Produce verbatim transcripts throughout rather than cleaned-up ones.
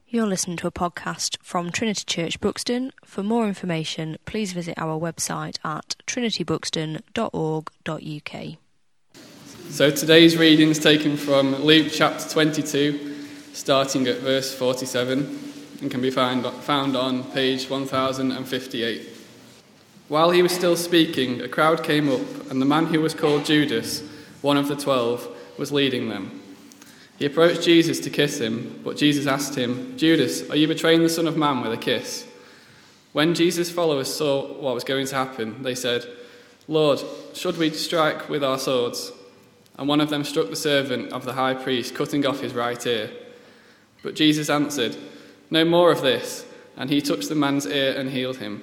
You're listening to a podcast from Trinity Church Buxton. For more information, please visit our website at trinity buxton dot org dot u k. So today's reading is taken from Luke chapter twenty-two, starting at verse forty-seven, and can be found, found on page one thousand fifty-eight. While he was still speaking, a crowd came up, and the man who was called Judas, one of the twelve, was leading them. He approached Jesus to kiss him, but Jesus asked him, "Judas, are you betraying the Son of Man with a kiss?" When Jesus' followers saw what was going to happen, they said, "Lord, should we strike with our swords?" And one of them struck the servant of the high priest, cutting off his right ear. But Jesus answered, "No more of this," and he touched the man's ear and healed him.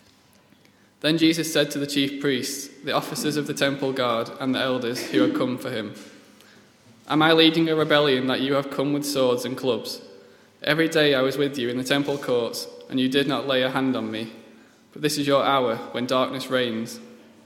Then Jesus said to the chief priests, the officers of the temple guard, and the elders who had come for him, "Am I leading a rebellion that you have come with swords and clubs? Every day I was with you in the temple courts, and you did not lay a hand on me. But this is your hour when darkness reigns."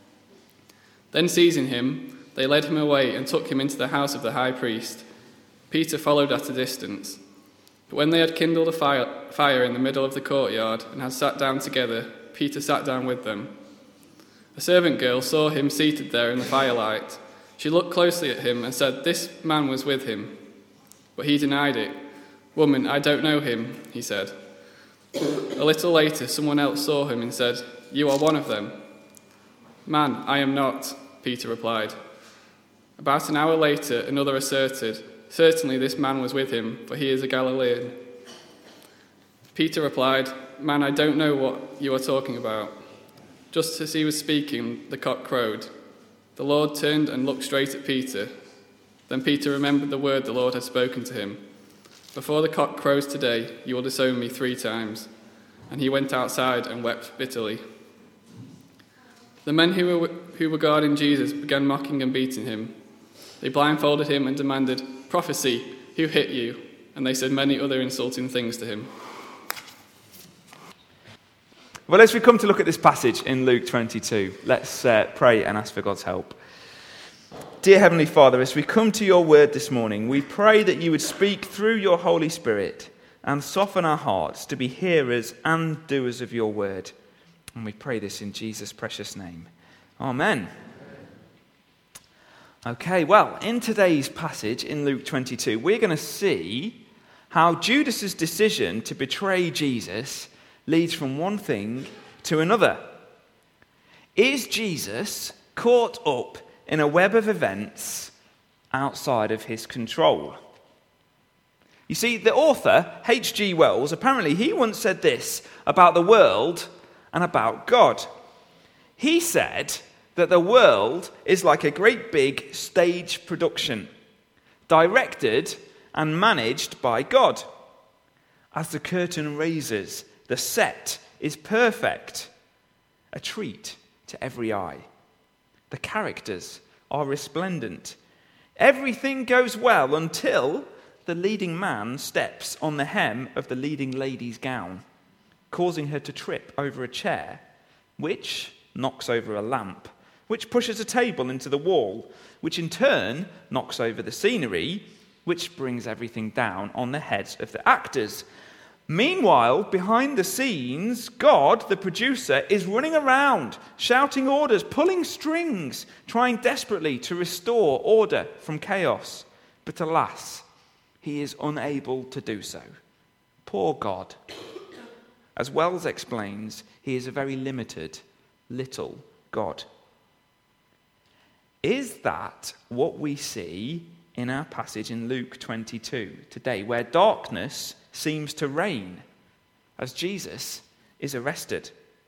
Then seizing him, they led him away and took him into the house of the high priest. Peter followed at a distance. But when they had kindled a fire, fire in the middle of the courtyard and had sat down together, Peter sat down with them. A servant girl saw him seated there in the firelight. She looked closely at him and said, "This man was with him." But he denied it. "Woman, I don't know him," he said. A little later, someone else saw him and said, "You are one of them." "Man, I am not," Peter replied. About an hour later, another asserted, "Certainly this man was with him, for he is a Galilean." Peter replied, "Man, I don't know what you are talking about." Just as he was speaking, the cock crowed. The Lord turned and looked straight at Peter. Then Peter remembered the word the Lord had spoken to him. "Before the cock crows today, you will disown me three times." And he went outside and wept bitterly. The men who were, who were guarding Jesus began mocking and beating him. They blindfolded him and demanded, "Prophesy, who hit you?" And they said many other insulting things to him. Well, as we come to look at this passage in Luke twenty-two, let's uh, pray and ask for God's help. Dear Heavenly Father, as we come to your word this morning, we pray that you would speak through your Holy Spirit and soften our hearts to be hearers and doers of your word. And we pray this in Jesus' precious name. Amen. Okay, well, in today's passage in Luke twenty-two, we're going to see how Judas's decision to betray Jesus leads from one thing to another. Is Jesus caught up in a web of events outside of his control? You see, the author, H G Wells, apparently he once said this about the world and about God. He said that the world is like a great big stage production, directed and managed by God. As the curtain raises, the set is perfect, a treat to every eye. The characters are resplendent. Everything goes well until the leading man steps on the hem of the leading lady's gown, causing her to trip over a chair, which knocks over a lamp, which pushes a table into the wall, which in turn knocks over the scenery, which brings everything down on the heads of the actors. Meanwhile, behind the scenes, God, the producer, is running around, shouting orders, pulling strings, trying desperately to restore order from chaos. But alas, he is unable to do so. Poor God. As Wells explains, he is a very limited, little God. Is that what we see in our passage in Luke twenty-two today, where darkness seems to reign as Jesus is arrested?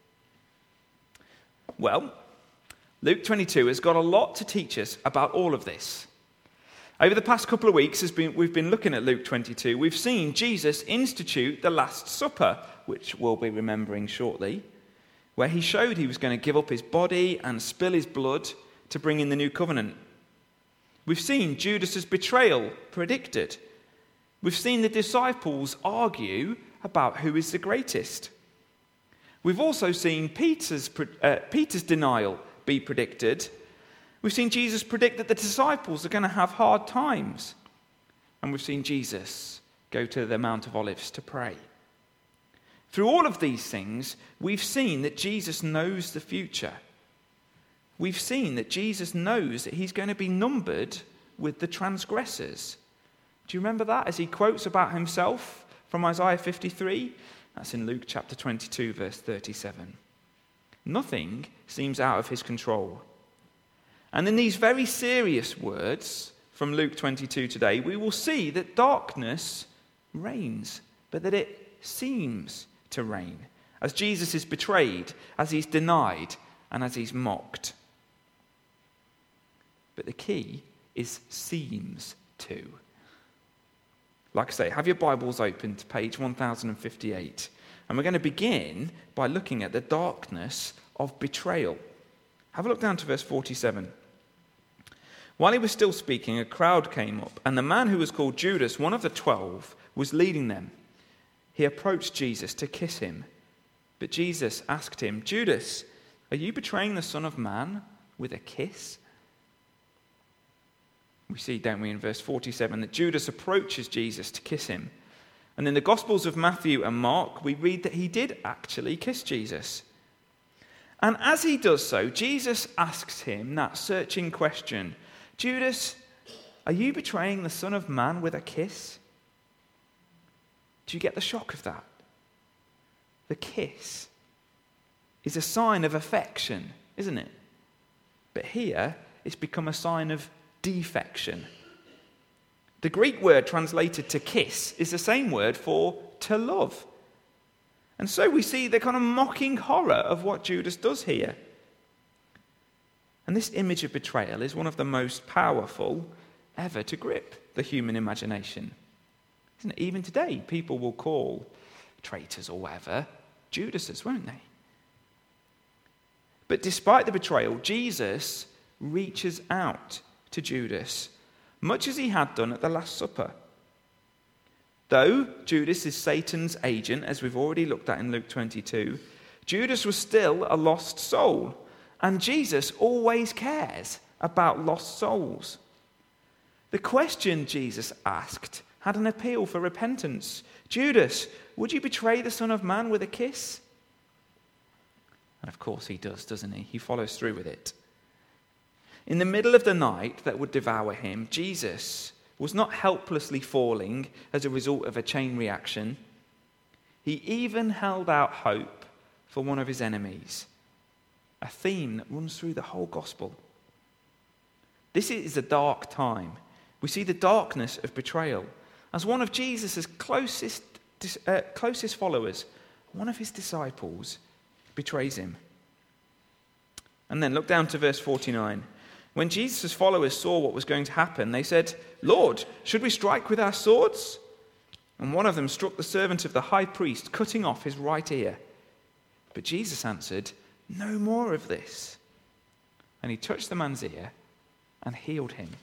Well, Luke twenty-two has got a lot to teach us about all of this. Over the past couple of weeks, as been, we've been looking at Luke twenty-two, we've seen Jesus institute the Last Supper, which we'll be remembering shortly, where he showed he was going to give up his body and spill his blood to bring in the new covenant. We've seen Judas's betrayal predicted. We've seen the disciples argue about who is the greatest. We've also seen Peter's, uh, Peter's denial be predicted. We've seen Jesus predict that the disciples are going to have hard times. And we've seen Jesus go to the Mount of Olives to pray. Through all of these things, we've seen that Jesus knows the future. We've seen that Jesus knows that he's going to be numbered with the transgressors. Do you remember that as he quotes about himself from Isaiah fifty-three? That's in Luke chapter twenty-two, verse thirty-seven. Nothing seems out of his control. And in these very serious words from Luke twenty-two today, we will see that darkness reigns, but that it seems to reign, as Jesus is betrayed, as he's denied, and as he's mocked. But the key is seems to. Like I say, have your Bibles open to page one thousand fifty-eight. And we're going to begin by looking at the darkness of betrayal. Have a look down to verse forty-seven. While he was still speaking, a crowd came up, and the man who was called Judas, one of the twelve, was leading them. He approached Jesus to kiss him. But Jesus asked him, Judas, are you betraying the Son of Man with a kiss? We see, don't we, in verse forty-seven, that Judas approaches Jesus to kiss him. And in the Gospels of Matthew and Mark, we read that he did actually kiss Jesus. And as he does so, Jesus asks him that searching question, Judas, are you betraying the Son of Man with a kiss? Do you get the shock of that? The kiss is a sign of affection, isn't it? But here, it's become a sign of defection. The Greek word translated to kiss is the same word for to love. And so we see the kind of mocking horror of what Judas does here. And this image of betrayal is one of the most powerful ever to grip the human imagination. Isn't it? Even today, people will call traitors or whatever Judases, won't they? But despite the betrayal, Jesus reaches out to Judas, much as he had done at the Last Supper. Though Judas is Satan's agent, as we've already looked at in Luke twenty-two, Judas was still a lost soul, and Jesus always cares about lost souls. The question Jesus asked had an appeal for repentance. Judas, would you betray the Son of Man with a kiss? And of course he does, doesn't he? He follows through with it. In the middle of the night that would devour him, Jesus was not helplessly falling as a result of a chain reaction. He even held out hope for one of his enemies, a theme that runs through the whole gospel. This is a dark time. We see the darkness of betrayal. As one of Jesus' closest, uh, closest followers, one of his disciples betrays him. And then look down to verse forty-nine. When Jesus' followers saw what was going to happen, they said, Lord, should we strike with our swords? And one of them struck the servant of the high priest, cutting off his right ear. But Jesus answered, no more of this. And he touched the man's ear and healed him.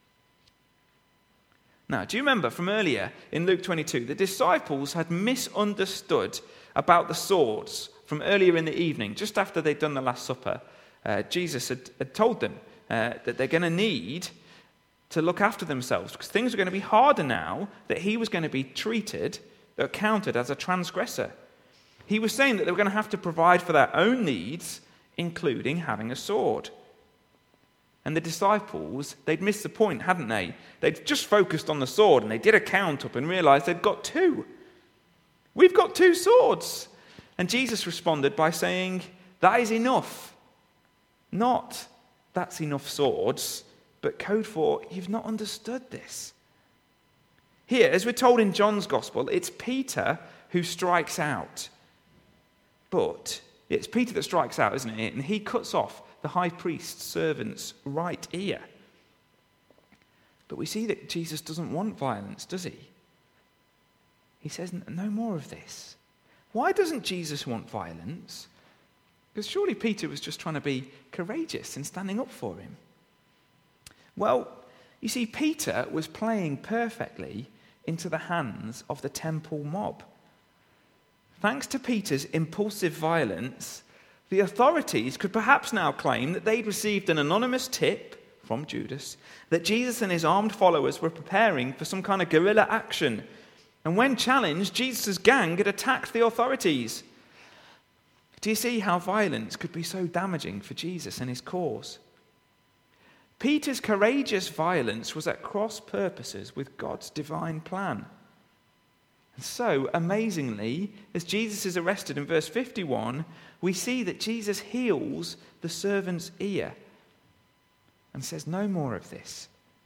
Now, do you remember from earlier in Luke twenty-two, the disciples had misunderstood about the swords from earlier in the evening, just after they'd done the Last Supper. Uh, Jesus had, had told them uh, that they're going to need to look after themselves because things are going to be harder now that he was going to be treated, or counted as a transgressor. He was saying that they were going to have to provide for their own needs, including having a sword. And the disciples, they'd missed the point, hadn't they? They'd just focused on the sword and they did a count up and realized they'd got two. We've got two swords. And Jesus responded by saying, that is enough. Not, that's enough swords, but code for, you've not understood this. Here, as we're told in John's Gospel, it's Peter who strikes out. But it's Peter that strikes out, isn't it? And he cuts off the high priest's servant's right ear. But we see that Jesus doesn't want violence, does he? He says, no more of this. Why doesn't Jesus want violence? Because surely Peter was just trying to be courageous and standing up for him. Well, you see, Peter was playing perfectly into the hands of the temple mob. Thanks to Peter's impulsive violence, the authorities could perhaps now claim that they'd received an anonymous tip from Judas that Jesus and his armed followers were preparing for some kind of guerrilla action. And when challenged, Jesus' gang had attacked the authorities. Do you see how violence could be so damaging for Jesus and his cause? Peter's courageous violence was at cross purposes with God's divine plan. And so, amazingly, as Jesus is arrested in verse fifty-one, we see that Jesus heals the servant's ear and says, "No more of this."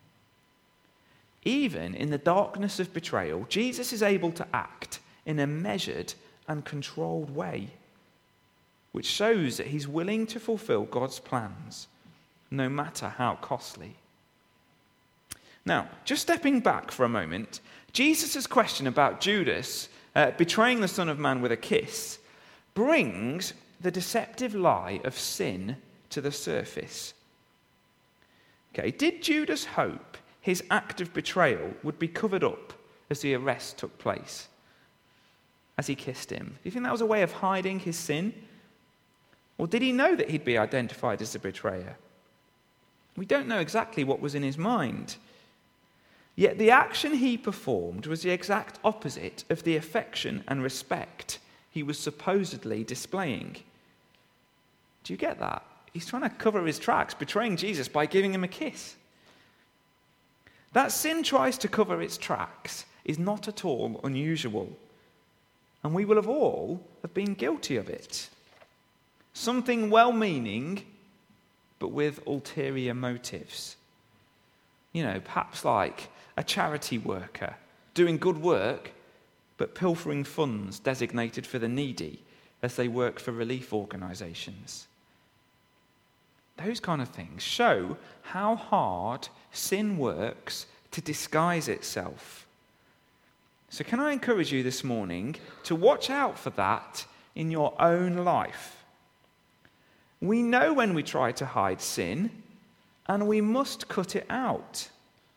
Even in the darkness of betrayal, Jesus is able to act in a measured and controlled way, which shows that he's willing to fulfill God's plans, no matter how costly. Now, just stepping back for a moment, Jesus' question about Judas uh, betraying the Son of Man with a kiss brings the deceptive lie of sin to the surface. Okay, did Judas hope his act of betrayal would be covered up as the arrest took place, as he kissed him? Do you think that was a way of hiding his sin? Or did he know that he'd be identified as the betrayer? We don't know exactly what was in his mind. Yet the action he performed was the exact opposite of the affection and respect he was supposedly displaying. Do you get that? He's trying to cover his tracks, betraying Jesus by giving him a kiss. That sin tries to cover its tracks is not at all unusual. And we will have all have been guilty of it. Something well-meaning, but with ulterior motives. You know, perhaps like a charity worker doing good work, but pilfering funds designated for the needy as they work for relief organisations. Those kind of things show how hard sin works to disguise itself. So can I encourage you this morning to watch out for that in your own life? We know when we try to hide sin, and we must cut it out.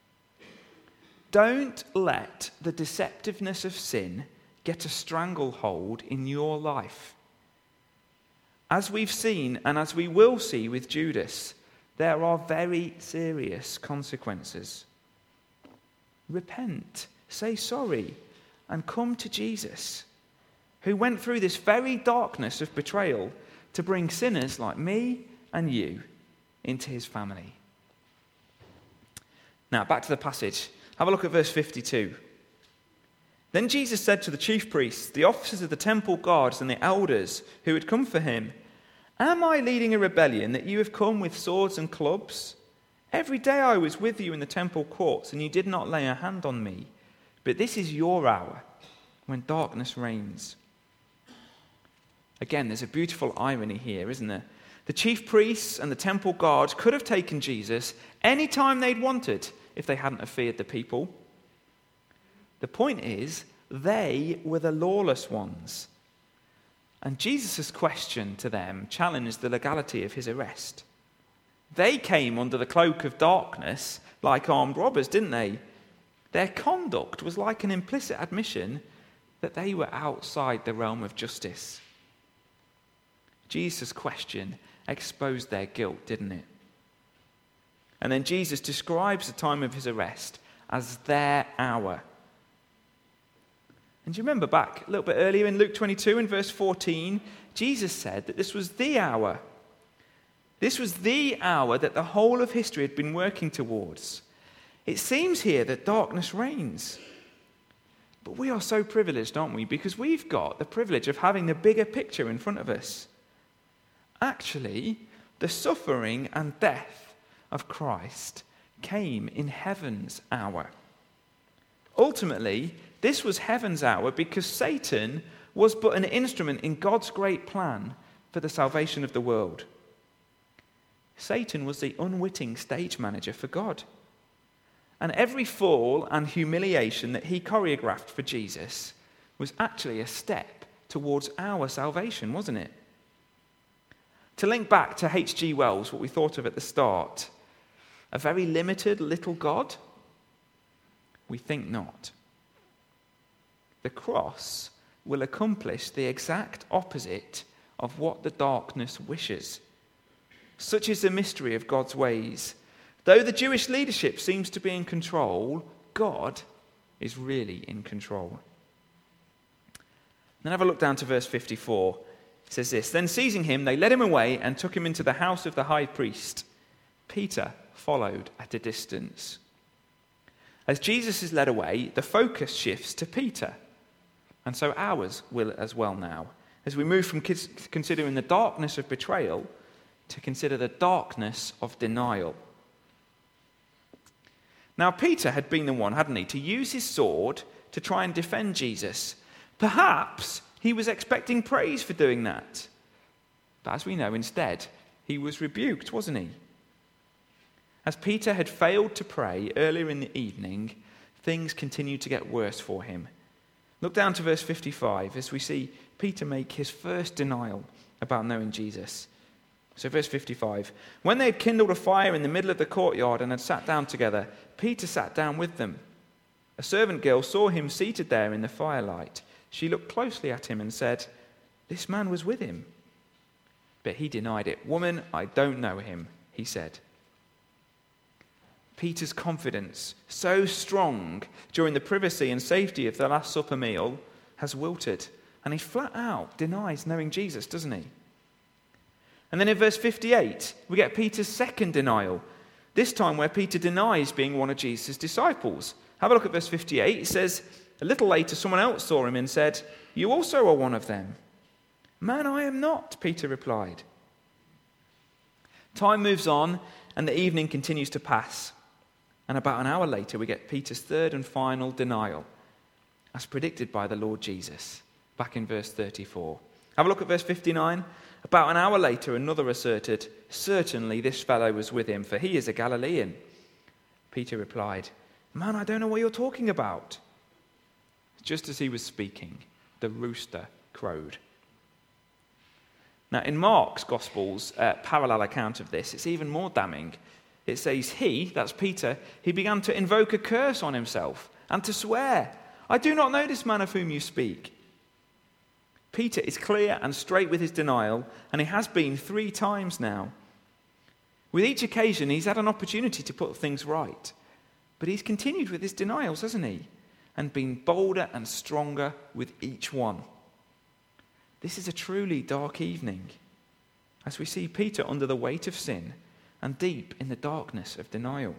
Don't let the deceptiveness of sin get a stranglehold in your life. As we've seen, and as we will see with Judas, there are very serious consequences. Repent, say sorry, and come to Jesus, who went through this very darkness of betrayal to bring sinners like me and you into his family. Now, back to the passage. Have a look at verse fifty-two. Then Jesus said to the chief priests, the officers of the temple guards, and the elders who had come for him, "Am I leading a rebellion that you have come with swords and clubs? Every day I was with you in the temple courts, and you did not lay a hand on me. But this is your hour, when darkness reigns." Again, there's a beautiful irony here, isn't there? The chief priests and the temple guards could have taken Jesus any time they'd wanted if they hadn't have feared the people. The point is, they were the lawless ones. And Jesus' question to them challenged the legality of his arrest. They came under the cloak of darkness like armed robbers, didn't they? Their conduct was like an implicit admission that they were outside the realm of justice. Jesus' question exposed their guilt, didn't it? And then Jesus describes the time of his arrest as their hour. And do you remember back a little bit earlier in Luke twenty-two in verse fourteen, Jesus said that this was the hour. This was the hour that the whole of history had been working towards. It seems here that darkness reigns. But we are so privileged, aren't we? Because we've got the privilege of having the bigger picture in front of us. Actually, the suffering and death of Christ came in heaven's hour. Ultimately, this was heaven's hour because Satan was but an instrument in God's great plan for the salvation of the world. Satan was the unwitting stage manager for God. And every fall and humiliation that he choreographed for Jesus was actually a step towards our salvation, wasn't it? To link back to H G Wells, what we thought of at the start, a very limited little God? We think not. The cross will accomplish the exact opposite of what the darkness wishes. Such is the mystery of God's ways. Though the Jewish leadership seems to be in control, God is really in control. Then have a look down to verse fifty-four. It says this, "Then seizing him, they led him away and took him into the house of the high priest. Peter followed at a distance." As Jesus is led away, the focus shifts to Peter. And so ours will as well now, as we move from considering the darkness of betrayal to consider the darkness of denial. Now, Peter had been the one, hadn't he, to use his sword to try and defend Jesus. Perhaps he was expecting praise for doing that. But as we know, instead, he was rebuked, wasn't he? As Peter had failed to pray earlier in the evening, things continued to get worse for him. Look down to verse fifty-five as we see Peter make his first denial about knowing Jesus. So verse fifty-five, "When they had kindled a fire in the middle of the courtyard and had sat down together, Peter sat down with them. A servant girl saw him seated there in the firelight. She looked closely at him and said, 'This man was with him.' But he denied it. 'Woman, I don't know him,' he said." Peter's confidence, so strong during the privacy and safety of the Last Supper meal, has wilted. And he flat out denies knowing Jesus, doesn't he? And then in verse fifty-eight, we get Peter's second denial. This time where Peter denies being one of Jesus' disciples. Have a look at verse fifty-eight. It says, "A little later someone else saw him and said, 'You also are one of them.' 'Man, I am not,' Peter replied." Time moves on and the evening continues to pass. And about an hour later, we get Peter's third and final denial, as predicted by the Lord Jesus, back in verse thirty-four. Have a look at verse fifty-nine. About an hour later, another asserted, "Certainly this fellow was with him, for he is a Galilean." Peter replied, "Man, I don't know what you're talking about." Just as he was speaking, the rooster crowed. Now, in Mark's Gospel's uh, parallel account of this, it's even more damning. It says he, that's Peter, he began to invoke a curse on himself and to swear, "I do not know this man of whom you speak." Peter is clear and straight with his denial, and he has been three times now. With each occasion, he's had an opportunity to put things right. But he's continued with his denials, hasn't he? And been bolder and stronger with each one. This is a truly dark evening, as we see Peter under the weight of sin and deep in the darkness of denial.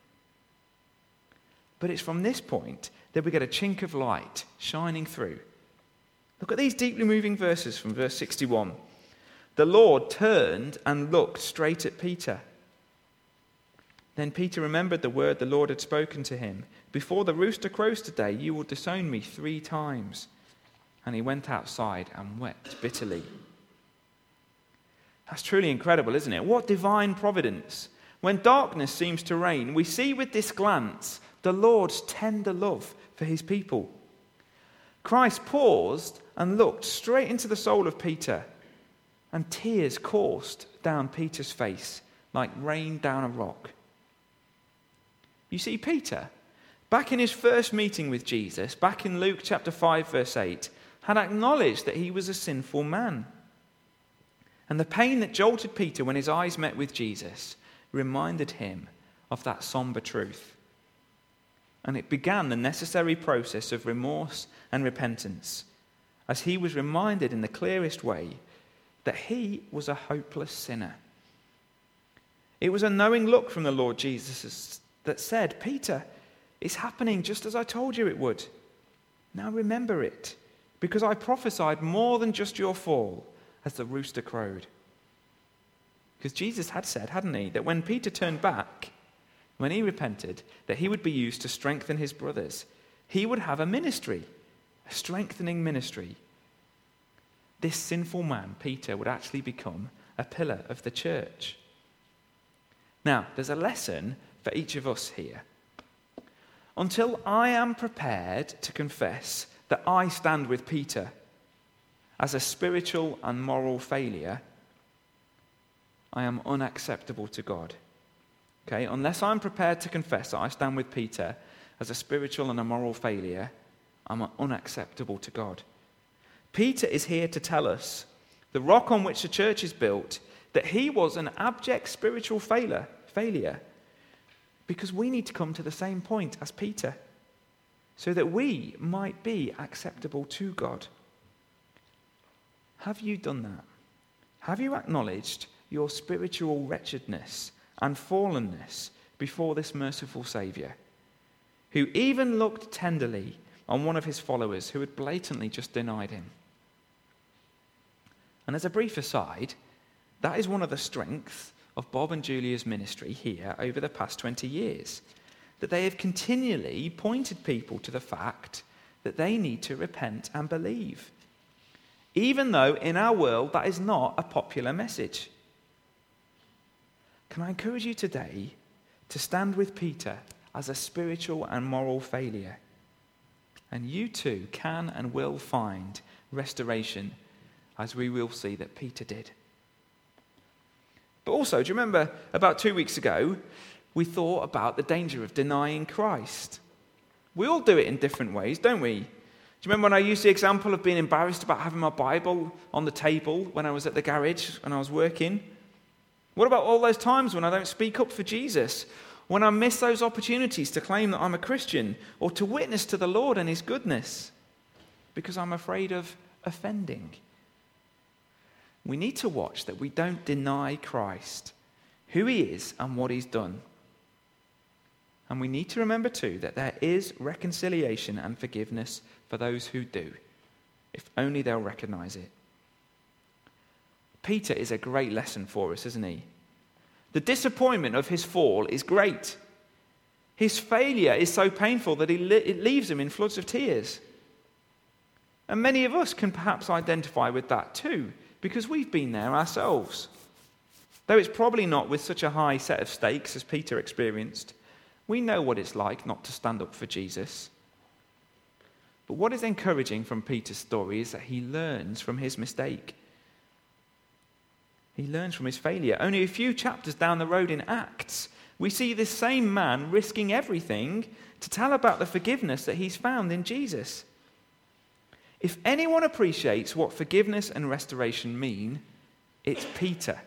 But it's from this point that we get a chink of light shining through. Look at these deeply moving verses from verse sixty-one. "The Lord turned and looked straight at Peter. Then Peter remembered the word the Lord had spoken to him. 'Before the rooster crows today, you will disown me three times.' And he went outside and wept bitterly." That's truly incredible, isn't it? What divine providence. When darkness seems to reign, we see with this glance the Lord's tender love for his people. Christ paused and looked straight into the soul of Peter, and tears coursed down Peter's face like rain down a rock. You see, Peter, back in his first meeting with Jesus, back in Luke chapter five, verse eight, had acknowledged that he was a sinful man. And the pain that jolted Peter when his eyes met with Jesus reminded him of that somber truth. And it began the necessary process of remorse and repentance, as he was reminded in the clearest way that he was a hopeless sinner. It was a knowing look from the Lord Jesus that said, "Peter, it's happening just as I told you it would. Now remember it, because I prophesied more than just your fall as the rooster crowed." Because Jesus had said, hadn't he, that when Peter turned back, when he repented, that he would be used to strengthen his brothers. He would have a ministry, a strengthening ministry. This sinful man, Peter, would actually become a pillar of the church. Now, there's a lesson for each of us here. Until I am prepared to confess that I stand with Peter as a spiritual and moral failure, I am unacceptable to God. Okay, unless I'm prepared to confess that I stand with Peter as a spiritual and a moral failure, I'm unacceptable to God. Peter is here to tell us, the rock on which the church is built, that he was an abject spiritual failure, failure, because we need to come to the same point as Peter, so that we might be acceptable to God. Have you done that? Have you acknowledged your spiritual wretchedness and fallenness before this merciful Saviour, who even looked tenderly on one of his followers who had blatantly just denied him? And as a brief aside, that is one of the strengths of Bob and Julia's ministry here over the past twenty years, that they have continually pointed people to the fact that they need to repent and believe, even though in our world that is not a popular message. Can I encourage you today to stand with Peter as a spiritual and moral failure? And you too can and will find restoration, as we will see that Peter did. But also, do you remember about two weeks ago, we thought about the danger of denying Christ? We all do it in different ways, don't we? Do you remember when I used the example of being embarrassed about having my Bible on the table when I was at the garage, when I was working? What about all those times when I don't speak up for Jesus? When I miss those opportunities to claim that I'm a Christian or to witness to the Lord and his goodness because I'm afraid of offending? We need to watch that we don't deny Christ, who he is and what he's done. And we need to remember too that there is reconciliation and forgiveness for those who do, if only they'll recognize it. Peter is a great lesson for us, isn't he? The disappointment of his fall is great. His failure is so painful that he li- it leaves him in floods of tears. And many of us can perhaps identify with that too, because we've been there ourselves. Though it's probably not with such a high set of stakes as Peter experienced, we know what it's like not to stand up for Jesus. But what is encouraging from Peter's story is that he learns from his mistake. He learns from his failure. Only a few chapters down the road in Acts, we see this same man risking everything to tell about the forgiveness that he's found in Jesus. If anyone appreciates what forgiveness and restoration mean, it's Peter.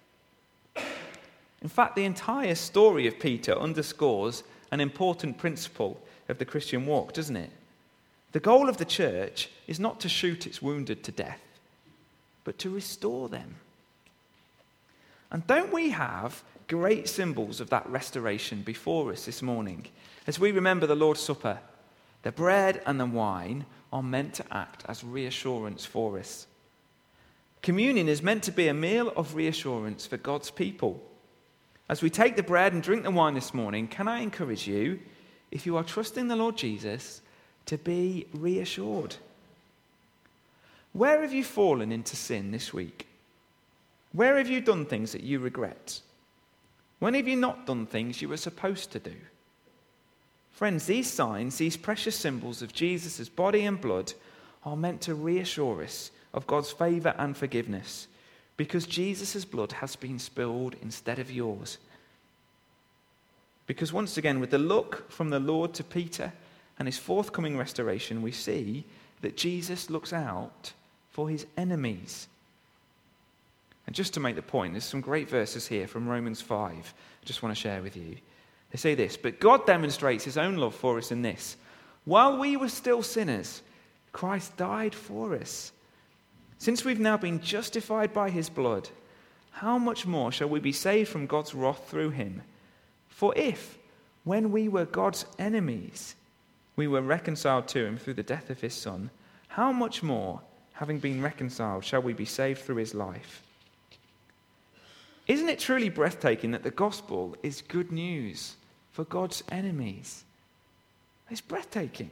In fact, the entire story of Peter underscores an important principle of the Christian walk, doesn't it? The goal of the church is not to shoot its wounded to death, but to restore them. And don't we have great symbols of that restoration before us this morning? As we remember the Lord's Supper, the bread and the wine are meant to act as reassurance for us. Communion is meant to be a meal of reassurance for God's people. As we take the bread and drink the wine this morning, can I encourage you, if you are trusting the Lord Jesus, to be reassured? Where have you fallen into sin this week? Where have you done things that you regret? When have you not done things you were supposed to do? Friends, these signs, these precious symbols of Jesus' body and blood are meant to reassure us of God's favour and forgiveness, because Jesus' blood has been spilled instead of yours. Because once again, with the look from the Lord to Peter and his forthcoming restoration, we see that Jesus looks out for his enemies. And just to make the point, there's some great verses here from Romans five I just want to share with you. They say this: but God demonstrates his own love for us in this: while we were still sinners, Christ died for us. Since we've now been justified by his blood, how much more shall we be saved from God's wrath through him? For if, when we were God's enemies, we were reconciled to him through the death of his Son, how much more, having been reconciled, shall we be saved through his life? Isn't it truly breathtaking that the gospel is good news for God's enemies? It's breathtaking.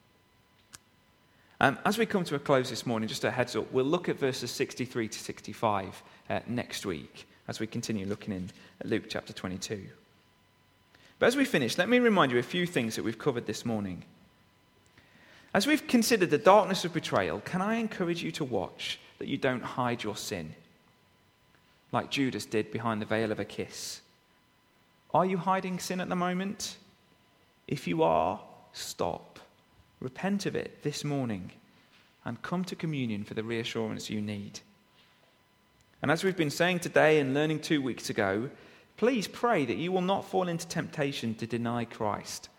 Um, as we come to a close this morning, just a heads up, we'll look at verses sixty-three to sixty-five uh, next week as we continue looking in at Luke chapter twenty-two. But as we finish, let me remind you a few things that we've covered this morning. As we've considered the darkness of betrayal, can I encourage you to watch that you don't hide your sin, like Judas did behind the veil of a kiss? Are you hiding sin at the moment? If you are, stop. Repent of it this morning and come to communion for the reassurance you need. And as we've been saying today and learning two weeks ago, please pray that you will not fall into temptation to deny Christ.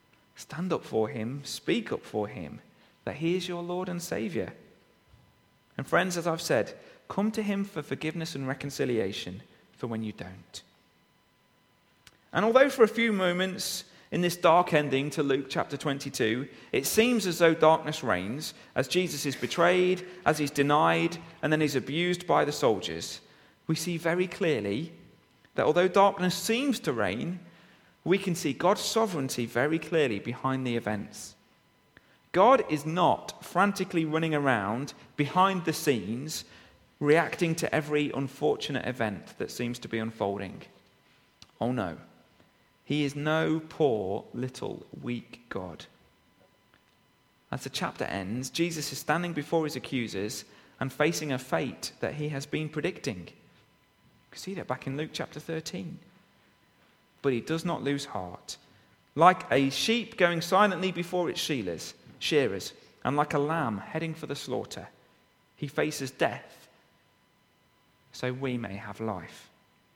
Stand up for him, speak up for him, that he is your Lord and Saviour. And friends, as I've said, come to him for forgiveness and reconciliation for when you don't. And although for a few moments in this dark ending to Luke chapter twenty-two, it seems as though darkness reigns as Jesus is betrayed, as he's denied, and then he's abused by the soldiers, we see very clearly that although darkness seems to reign, we can see God's sovereignty very clearly behind the events. God is not frantically running around behind the scenes, reacting to every unfortunate event that seems to be unfolding. Oh no. He is no poor, little, weak God. As the chapter ends, Jesus is standing before his accusers and facing a fate that he has been predicting. You can see that back in Luke chapter thirteen. But he does not lose heart. Like a sheep going silently before its shearers, shearers, and like a lamb heading for the slaughter, he faces death so we may have life.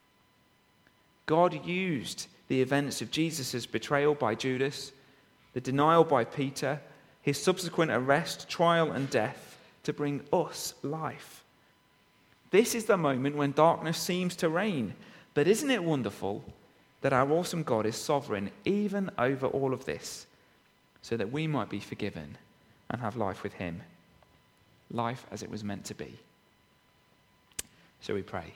God used the events of Jesus' betrayal by Judas, the denial by Peter, his subsequent arrest, trial, and death to bring us life. This is the moment when darkness seems to reign. But isn't it wonderful that our awesome God is sovereign even over all of this, so that we might be forgiven and have life with him, life as it was meant to be? So we pray.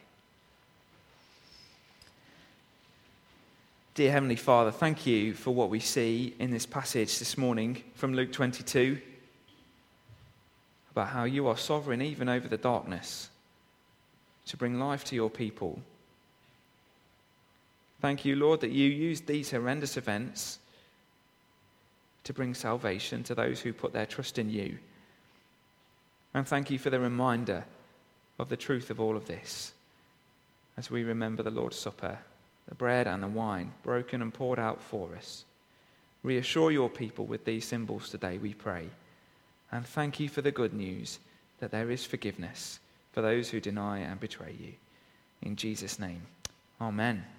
Dear Heavenly Father, thank you for what we see in this passage this morning from Luke twenty-two, about how you are sovereign even over the darkness to bring life to your people. Thank you, Lord, that you used these horrendous events to bring salvation to those who put their trust in you. And thank you for the reminder of the truth of all of this as we remember the Lord's Supper, the bread and the wine broken and poured out for us. Reassure your people with these symbols today, we pray. And thank you for the good news that there is forgiveness for those who deny and betray you. In Jesus' name, amen.